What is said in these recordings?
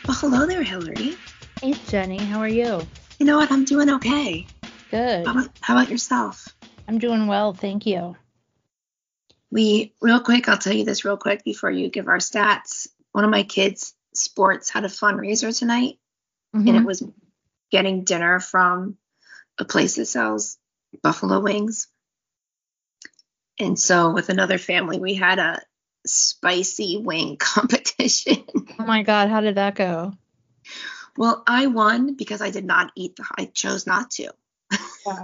Well, hello there, Hillary. Hey, Jenny, how are you? You know what? I'm doing okay. Good. How about yourself? I'm doing well, thank you. Real quick, I'll tell you this real quick before you give our stats. One of my kids' sports had a fundraiser tonight, and it was getting dinner from a place that sells buffalo wings. And so with another family, we had a spicy wing competition. Oh my God, how did that go? Well, I won because I did not eat I chose not to. Yeah.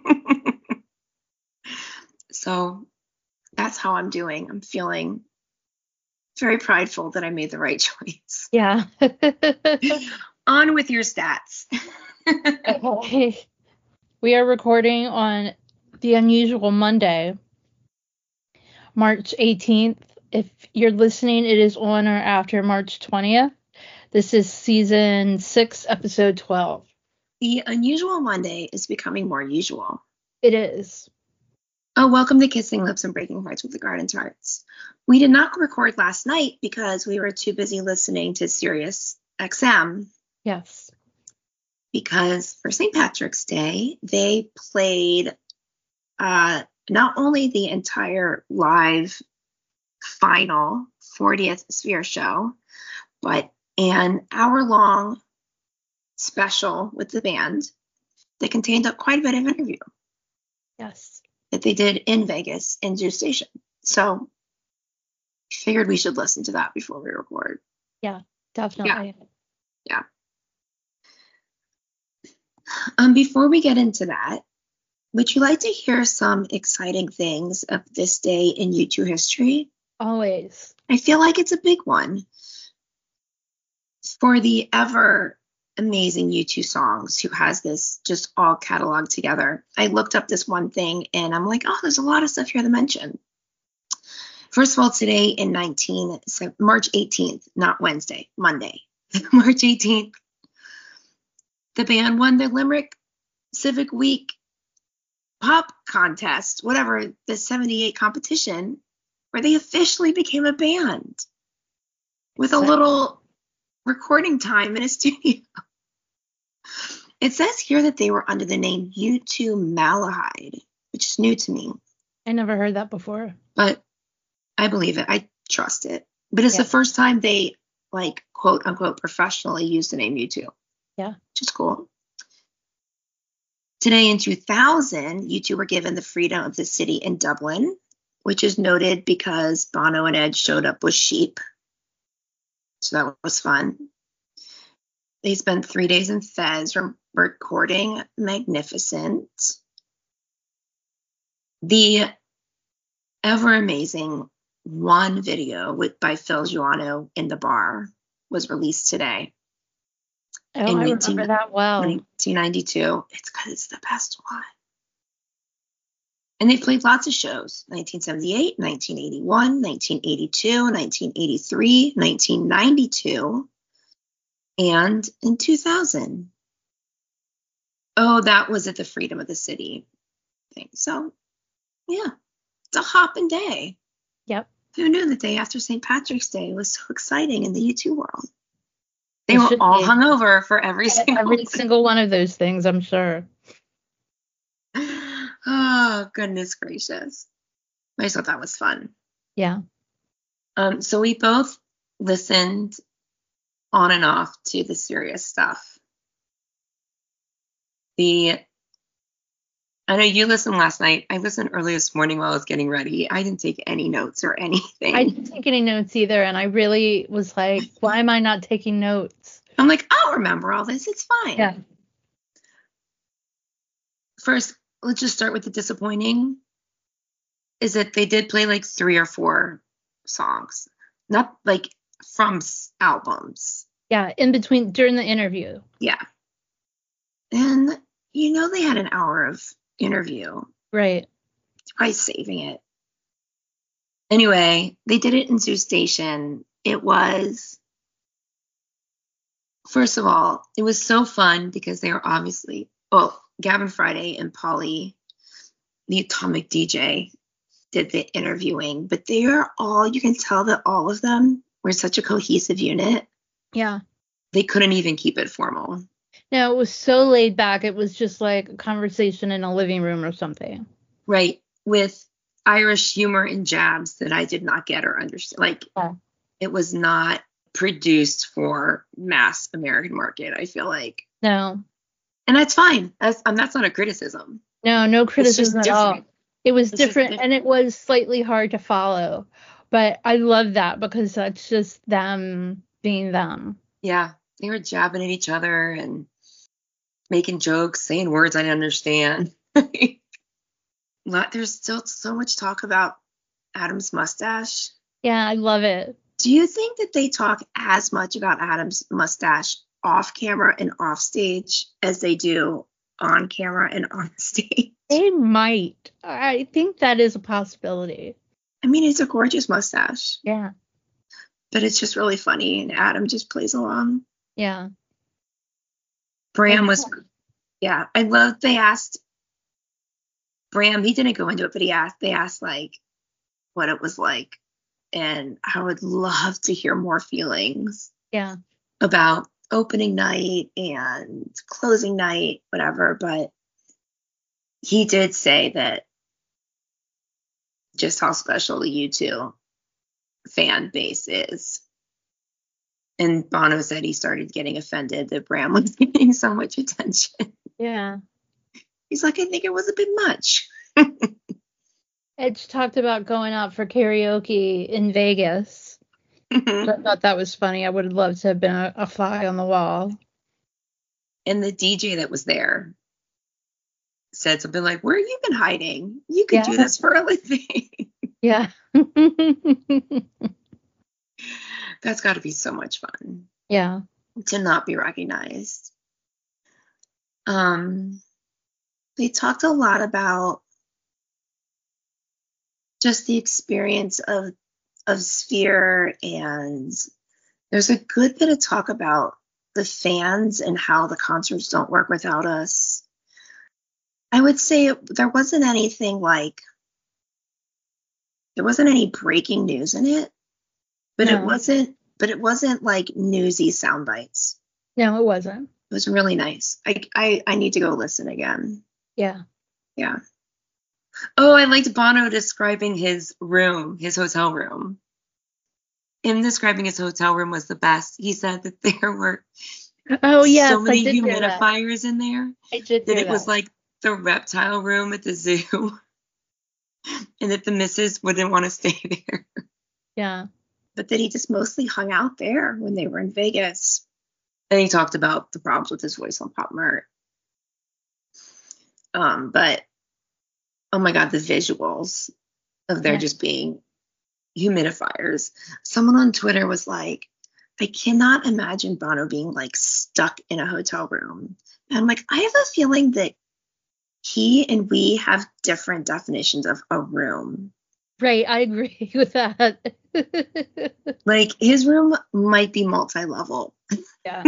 So that's how I'm doing. I'm feeling very prideful that I made the right choice. Yeah. On with your stats. Okay. We are recording on the unusual Monday, March 18th. If you're listening, it is on or after March 20th. This is season 6, episode 12. The unusual Monday is becoming more usual. It is. Oh, welcome to Kissing Lips and Breaking Hearts with the Garden Tarts. We did not record last night because we were too busy listening to Sirius XM. Yes. Because for St. Patrick's Day, they played not only the entire live final 40th Sphere show, but an hour-long special with the band that contained quite a bit of interview. Yes. That they did in Vegas in Zoo Station. So figured we should listen to that before we record. Yeah, definitely. Yeah. Before we get into that, would you like to hear some exciting things of this day in U2 history? Always. I feel like it's a big one. For the ever amazing U2 songs who has this just all cataloged together, I looked up this one thing and I'm like, oh, there's a lot of stuff here to mention. First of all, today in March 18th, not Wednesday, Monday, March 18th, the band won the Limerick Civic Week pop contest, whatever, the 78 competition, where they officially became a band with a little recording time in a studio. It says here that they were under the name U2 Malahide, which is new to me. I never heard that before. But I believe it. I trust it. But it's the first time they, like, quote unquote, professionally used the name U2. Yeah. Which is cool. Today in 2000, U2 were given the freedom of the city in Dublin, which is noted because Bono and Ed showed up with sheep. So that was fun. They spent 3 days in Fez recording Magnificent. The ever amazing One video by Phil Joannou in the Bar was released today. Oh, I remember that well. 1992. It's because it's the best one. And they played lots of shows. 1978, 1981, 1982, 1983, 1992, and in 2000. Oh, that was at the Freedom of the City thing. So, yeah, it's a hopping day. Yep. Who knew the day after St. Patrick's Day was so exciting in the U2 world? They were all hungover for every single one of those things, I'm sure. Oh, goodness gracious. I just thought that was fun. Yeah. So we both listened on and off to the serious stuff. I know you listened last night. I listened early this morning while I was getting ready. I didn't take any notes or anything. I didn't take any notes either, and I really was like, why am I not taking notes? I'm like, I'll remember all this. It's fine. Yeah. First, let's just start with the disappointing. Is that they did play like 3 or 4 songs, not like from albums. Yeah, in between, during the interview. Yeah. And they had an hour of interview. Right. Probably saving it. Anyway, they did it in Zoo Station. It was, first of all, it was so fun because they were obviously, Gavin Friday and Polly, the Atomic DJ, did the interviewing, but they are all, you can tell that all of them were such a cohesive unit. Yeah. they couldn't even keep it formal. No, it was so laid back. It was just like a conversation in a living room or something. Right. With Irish humor and jabs that I did not get or understand. Like, Yeah. it was not produced for mass American market, I feel like. No. And that's fine. That's not a criticism. No criticism at all. It was It's just different, different. and it was slightly hard to follow. But I love that because that's just them being them. Yeah. They were jabbing at each other and making jokes, saying words I didn't understand. There's still so much talk about Adam's mustache. Yeah, I love it. Do you think that they talk as much about Adam's mustache off camera and off stage as they do on camera and on stage? They might. I think that is a possibility. I mean, it's a gorgeous mustache. Yeah. But it's just really funny, and Adam just plays along. Yeah. Bram was, yeah, I love, they asked Bram, he didn't go into it, but they asked like what it was like. And I would love to hear more feelings. Yeah. About opening night and closing night, whatever. But he did say that just how special the U2 fan base is. And Bono said he started getting offended that Bram was getting so much attention. Yeah. He's like, I think it was a bit much. Edge talked about going out for karaoke in Vegas. I thought that was funny. I would have loved to have been a fly on the wall. And the DJ that was there said something like, where have you been hiding? You could do this for a living. Yeah. That's got to be so much fun. Yeah. To not be recognized. They talked a lot about just the experience of Sphere, and there's a good bit of talk about the fans and how the concerts don't work without us. I would say there wasn't anything like, there wasn't any breaking news in it, but No. it wasn't like newsy sound bites. No, it wasn't. It was really nice. I need to go listen again. Yeah. Yeah. Oh, I liked Bono describing his room, his hotel room. Him describing his hotel room was the best. He said that there were so many humidifiers in there. I did that it was like the reptile room at the zoo. And that the missus wouldn't want to stay there. Yeah. But that he just mostly hung out there when they were in Vegas. And he talked about the problems with his voice on Pop Mart. But oh my God, the visuals of there just being humidifiers. Someone on Twitter was like, I cannot imagine Bono being like stuck in a hotel room. And I'm like, I have a feeling that he and we have different definitions of a room. Right, I agree with that. Like his room might be multi-level. Yeah.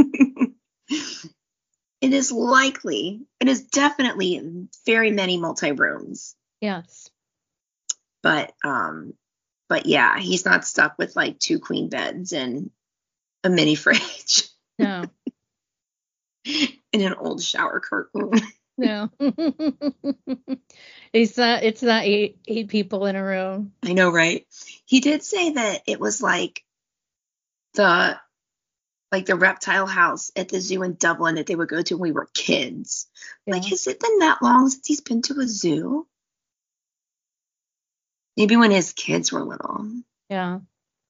It is definitely very many multi-rooms. Yes. But yeah, he's not stuck with like 2 queen beds and a mini fridge. No. In an old shower curtain. No. It's not eight people in a room. I know, right? He did say that it was like the reptile house at the zoo in Dublin that they would go to when we were kids. Yeah. Like, has it been that long since he's been to a zoo? Maybe when his kids were little. Yeah.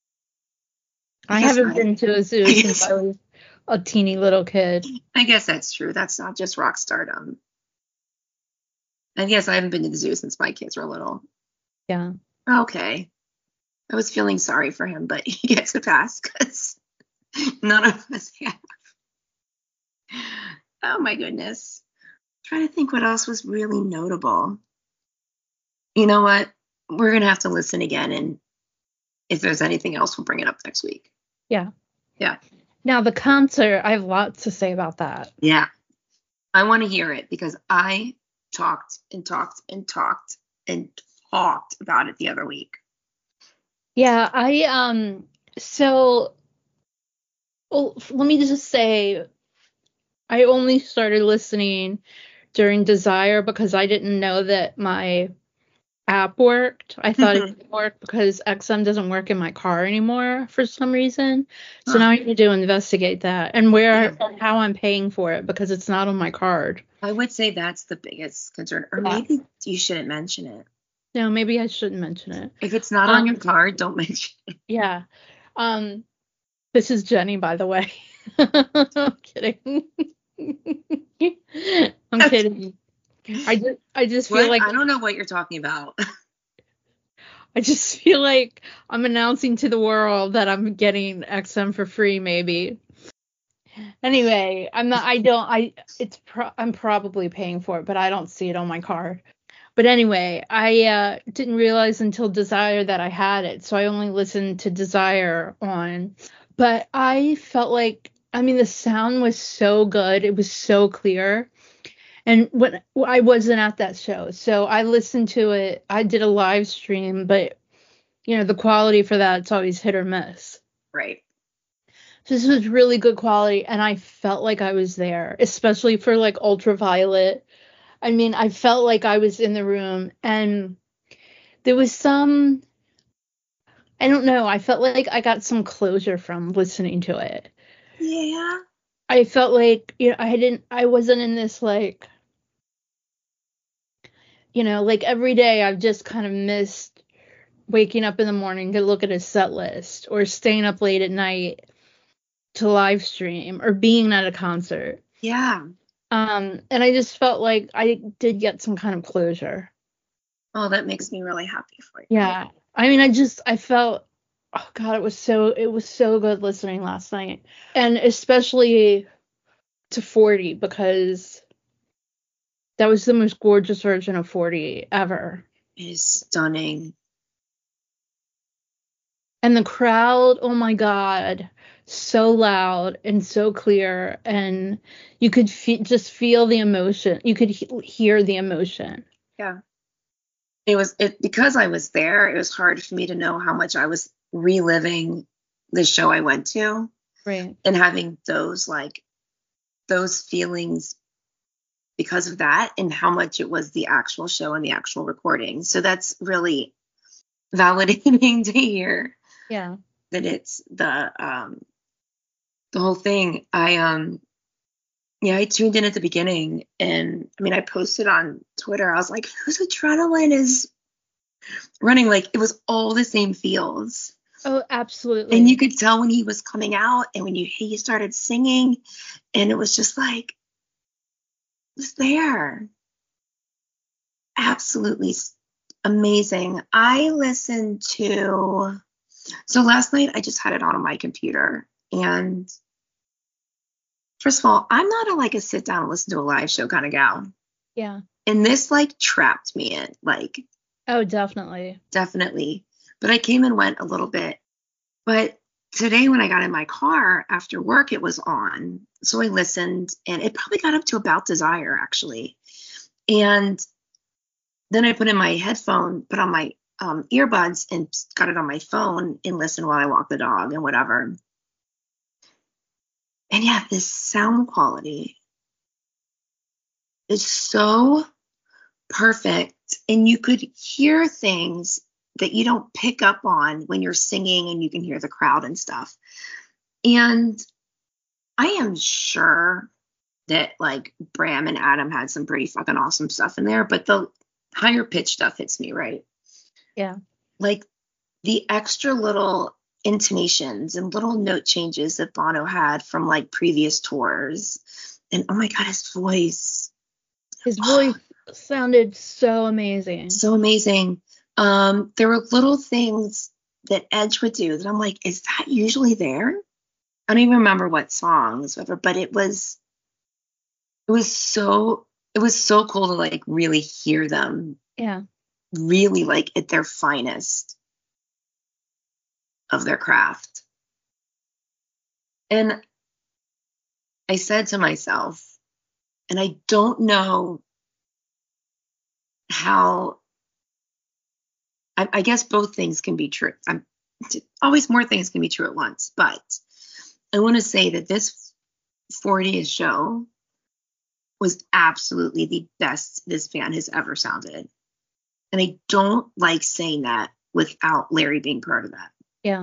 I haven't been to a zoo since I was a teeny little kid. I guess that's true. That's not just rock stardom. And yes, I haven't been to the zoo since my kids were little. Yeah. Okay. I was feeling sorry for him, but he gets a pass because none of us have. Oh my goodness. I'm trying to think what else was really notable. You know what? We're going to have to listen again, and if there's anything else, we'll bring it up next week. Yeah. Yeah. Now, the concert, I have lots to say about that. Yeah. I want to hear it because I talked and talked and talked and talked about it the other week. Yeah, so Well, let me just say, I only started listening during Desire because I didn't know that my app worked. I thought it didn't work because XM doesn't work in my car anymore for some reason. So now I need to investigate that and and how I'm paying for it because it's not on my card. I would say that's the biggest concern. Or maybe you shouldn't mention it. No, maybe I shouldn't mention it. If it's not on your card, don't mention it. Yeah. This is Jenny, by the way. I'm kidding. I'm kidding. I just feel like I don't know what you're talking about. I just feel like I'm announcing to the world that I'm getting XM for free, maybe. Anyway, I'm probably paying for it, but I don't see it on my card. But anyway, I didn't realize until Desire that I had it, so I only listened to Desire on. But I felt like, I mean, the sound was so good. It was so clear. And when I wasn't at that show, so I listened to it. I did a live stream, but the quality for that, it's always hit or miss. Right. So this was really good quality, and I felt like I was there, especially for like Ultraviolet. I mean, I felt like I was in the room, and there was I don't know, I felt like I got some closure from listening to it. Yeah. I felt like, I wasn't in this like, like every day I've just kind of missed waking up in the morning to look at a set list or staying up late at night to live stream or being at a concert. Yeah. And I just felt like I did get some kind of closure. Oh, that makes me really happy for you. Yeah. I mean, I felt, oh God, it was so good listening last night. And especially to 40 because that was the most gorgeous version of 40 ever. It is stunning. And the crowd, oh my God, so loud and so clear. And you could just feel the emotion. You could hear the emotion. Yeah. Because I was there, it was hard for me to know how much I was reliving the show I went to. Right. And having those feelings because of that and how much it was the actual show and the actual recording. So that's really validating to hear. Yeah. That it's the whole thing. I tuned in at the beginning, and I mean, I posted on Twitter. I was like, whose adrenaline is running? Like, it was all the same feels. Oh, absolutely. And you could tell when he was coming out and when he started singing, and it was just like, it was there. Absolutely amazing. I listened to, so last night I just had it on my computer, and first of all, I'm not a sit down and listen to a live show kind of gal. Yeah. And this trapped me in Oh, definitely. Definitely. But I came and went a little bit. But today when I got in my car after work, it was on. So I listened, and it probably got up to about Desire, actually. And then I put in my headphone, put on my earbuds, and got it on my phone and listened while I walk the dog and whatever. And yeah, this sound quality is so perfect. And you could hear things that you don't pick up on when you're singing, and you can hear the crowd and stuff. And I am sure that Bram and Adam had some pretty fucking awesome stuff in there, but the higher pitch stuff hits me, right? Yeah. The extra little intonations and little note changes that Bono had from previous tours. And oh my God, his voice. His voice sounded so amazing. So amazing. There were little things that Edge would do that I'm like, is that usually there? I don't even remember what songs, whatever, but it was so cool to really hear them. Yeah. Really at their finest of their craft. And I said to myself, and I don't know how, I guess both things can be true. Always more things can be true at once, but I want to say that this 40th show was absolutely the best this band has ever sounded. And I don't like saying that without Larry being part of that. Yeah.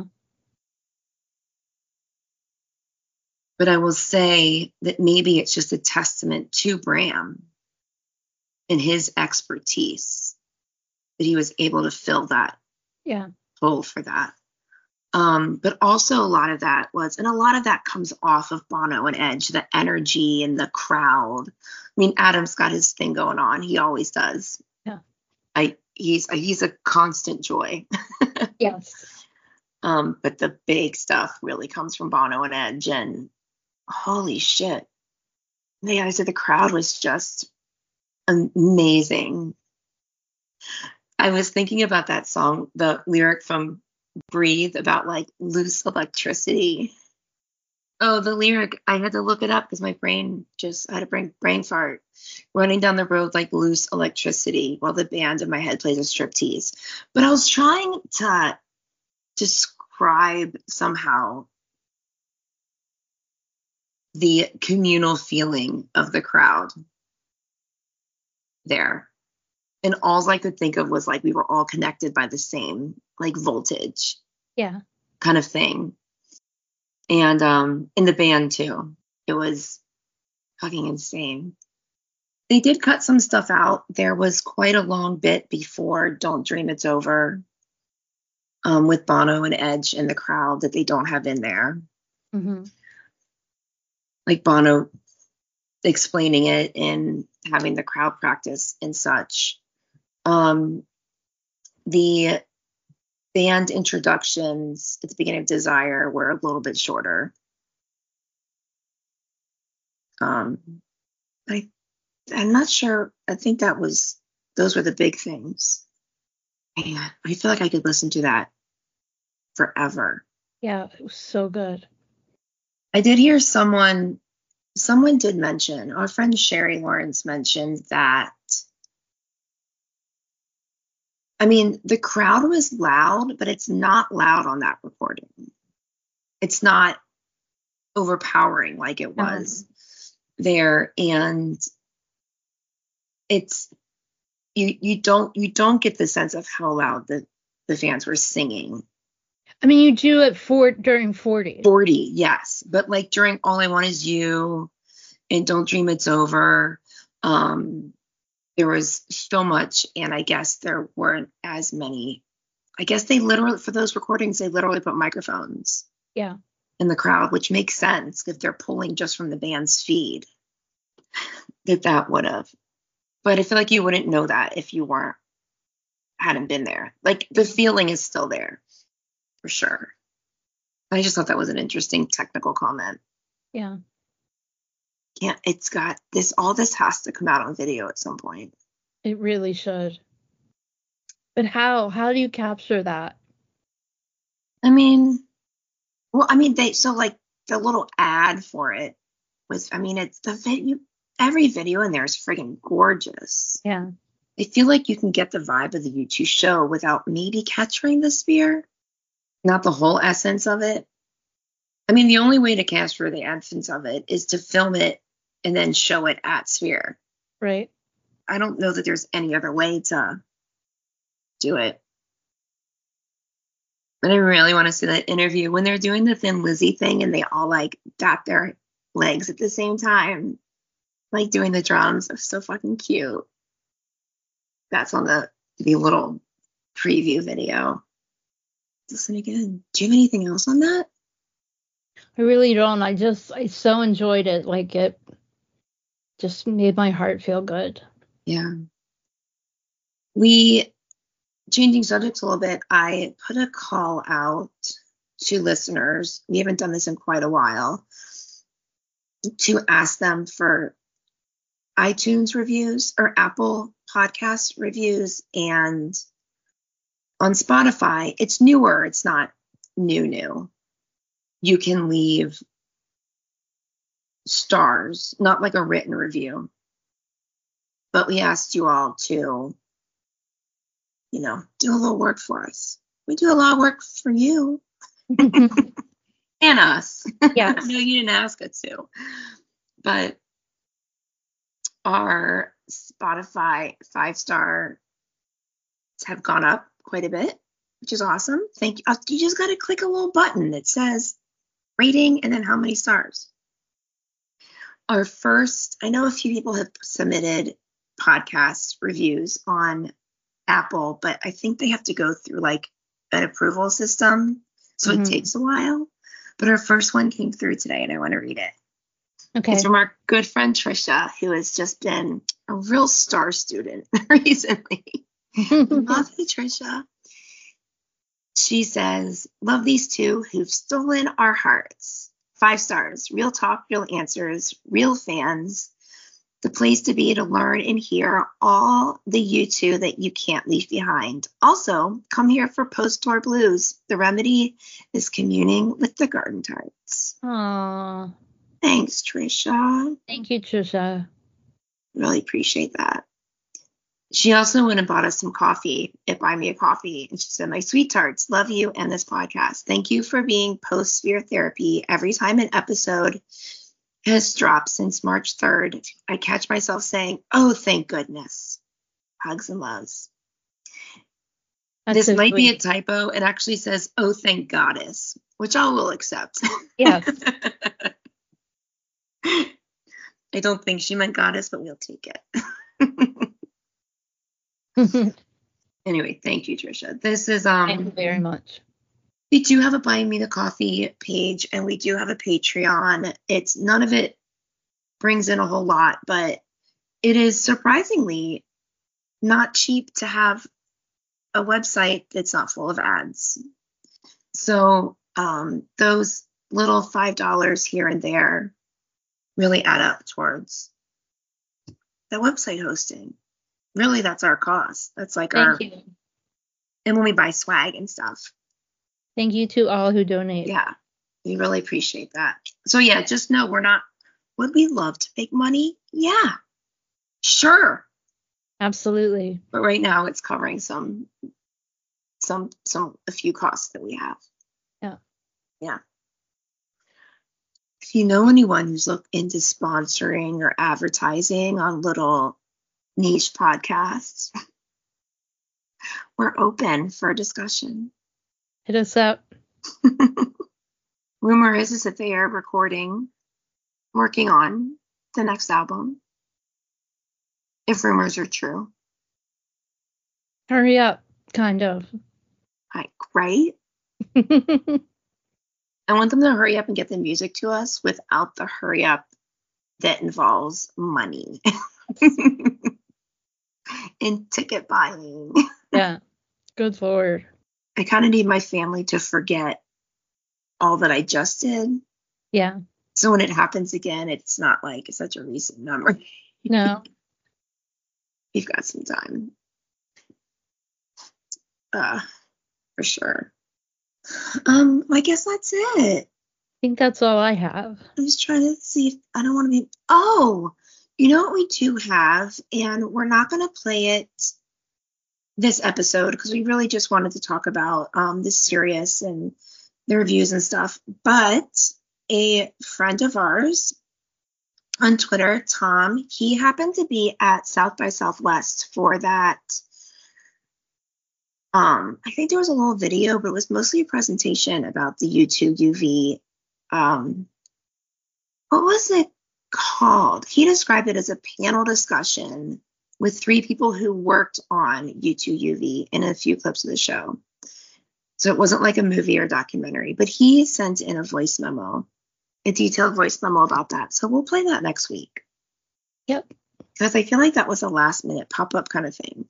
But I will say that maybe it's just a testament to Bram and his expertise that he was able to fill that hole for that. But also a lot of that comes off of Bono and Edge, the energy and the crowd. I mean, Adam's got his thing going on. He always does. Yeah. He's a constant joy. Yes. But the big stuff really comes from Bono and Edge, and holy shit. I said the crowd was just amazing. I was thinking about that song, the lyric from Breathe about like loose electricity. Oh, the lyric, I had to look it up because my brain I had a brain fart. Running down the road like loose electricity while the band in my head plays a striptease. But I was trying to describe somehow the communal feeling of the crowd there. And all I could think of was like we were all connected by the same like voltage. Yeah. Kind of thing. And in the band too. It was fucking insane. They did cut some stuff out. There was quite a long bit before Don't Dream It's Over with Bono and Edge in the crowd that they don't have in there. Mm-hmm. Like Bono explaining it and having the crowd practice and such. The band introductions at the beginning of Desire were a little bit shorter. I'm not sure. I think those were the big things. Man, I feel like I could listen to that forever. Yeah, it was so good. I did hear someone did mention, our friend Sherry Lawrence mentioned that, I mean, the crowd was loud, but it's not loud on that recording. It's not overpowering like it was there. And it's, you don't get the sense of how loud the fans were singing. I mean, you do it during 40. 40, yes. But like during All I Want Is You and Don't Dream It's Over, there was so much, and I guess there weren't as many. I guess they literally, for those recordings, they literally put microphones in the crowd, which makes sense if they're pulling just from the band's feed, that would have. But I feel like you wouldn't know that if you hadn't been there. Like the feeling is still there, for sure. I just thought that was an interesting technical comment. Yeah. Yeah, it's got this. All this has to come out on video at some point. It really should. But how? How do you capture that? I mean, the little ad for it was. I mean, it's the video. Every video in there is friggin' gorgeous. Yeah. I feel like you can get the vibe of the U2 show without maybe capturing the Sphere, not the whole essence of it. I mean, the only way to capture the essence of it is to film it and then show it at Sphere. Right. I don't know that there's any other way to do it. But I really want to see that interview when they're doing the Thin Lizzy thing and they all like tap their legs at the same time, like doing the drums. It's so fucking cute. That's on the little preview video. Listen again. Do you have anything else on that? I really don't. I so enjoyed it. Like it just made my heart feel good. Yeah. Changing subjects a little bit, I put a call out to listeners. We haven't done this in quite a while, to ask them for iTunes reviews or Apple Podcast reviews, and on Spotify, it's newer. It's not new. You can leave stars, not like a written review. But we asked you all to, do a little work for us. We do a lot of work for you. And and us. Yes. I know you didn't ask us to. But our Spotify 5-star have gone up quite a bit, which is awesome. Thank you. You just got to click a little button that says rating and then how many stars. Our first, I know a few people have submitted podcast reviews on Apple, but I think they have to go through like an approval system. So it takes a while. But our first one came through today and I want to read it. Okay. It's from our good friend Trisha, who has just been a real star student recently. Love you, Trisha. She says, love these two who've stolen our hearts. 5 stars, real talk, real answers, real fans. The place to be to learn and hear all the you two that you can't leave behind. Also, come here for post-tour blues. The remedy is communing with the garden tarts. Aww. Thanks, Trisha. Thank you, Trisha. Really appreciate that. She also went and bought us some coffee at Buy Me a Coffee. And she said, my sweet tarts, love you and this podcast. Thank you for being post-sphere therapy. Every time an episode has dropped since March 3rd, I catch myself saying, oh, thank goodness. Hugs and loves. This might be a typo. It actually says, oh, thank goddess, which I will accept. Yes. I don't think she meant goddess, but we'll take it. Anyway, thank you, Trisha. This is Thank you very much. We do have a Buy Me the Coffee page and we do have a Patreon. It's none of it brings in a whole lot, but it is surprisingly not cheap to have a website that's not full of ads. So those little $5 here and there really add up towards the website hosting. Really, that's our cost. That's like Thank you. And when we buy swag and stuff. Thank you to all who donate. Yeah, we really appreciate that. So yeah, just know would we love to make money? Yeah, sure. Absolutely. But right now it's covering a few costs that we have. Yeah. Yeah. If you know anyone who's looked into sponsoring or advertising on little niche podcasts, we're open for a discussion. Hit us up. Rumor is that they are working on the next album. If rumors are true. Hurry up, kind of. Right? I want them to hurry up and get the music to us without the hurry up that involves money and ticket buying. Yeah. Good Lord. I kind of need my family to forget all that I just did. Yeah. So when it happens again, it's not like such a recent memory. No. We've got some time. For sure. I guess that's it. I think that's all I have. I'm just trying to see if I don't want to be. Oh, you know what we do have, and we're not going to play it this episode because we really just wanted to talk about the series and the reviews and stuff. But a friend of ours on Twitter, Tom, he happened to be at South by Southwest for that. I think there was a little video, but it was mostly a presentation about the U2 UV. What was it called? He described it as a panel discussion with 3 people who worked on U2 UV in a few clips of the show. So it wasn't like a movie or documentary, but he sent in a voice memo, a detailed voice memo about that. So we'll play that next week. Yep. Because I feel like that was a last minute pop-up kind of thing.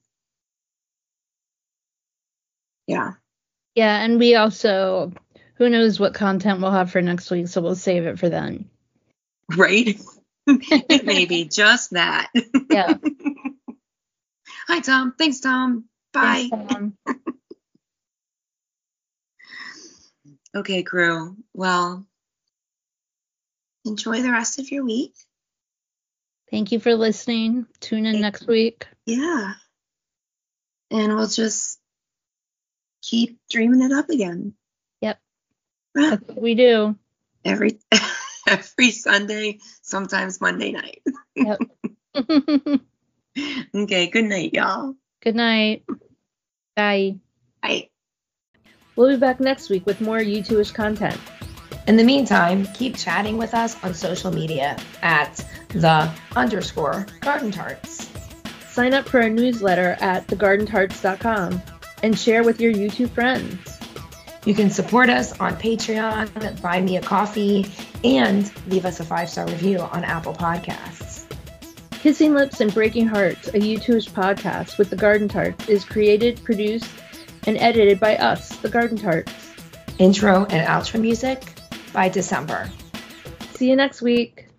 Yeah. Yeah, and we also, who knows what content we'll have for next week, so we'll save it for then. Right? It may be just that. Yeah. Hi, Tom. Thanks, Tom. Bye. Thanks, Tom. Okay, crew. Well, enjoy the rest of your week. Thank you for listening. Tune in next week. Yeah. And we'll just keep dreaming it up again. Yep. That's what we do. Every Sunday, sometimes Monday night. Yep. Okay, good night, y'all. Good night. Bye. Bye. We'll be back next week with more U2ish content. In the meantime, keep chatting with us on social media at _Garden Tarts. Sign up for our newsletter at thegardentarts.com and share with your YouTube friends. You can support us on Patreon, buy me a coffee, and leave us a 5-star review on Apple Podcasts. Kissing Lips and Breaking Hearts, a U2ish podcast with the Garden Tarts, is created, produced, and edited by us, the Garden Tarts. Intro and outro music by December. See you next week.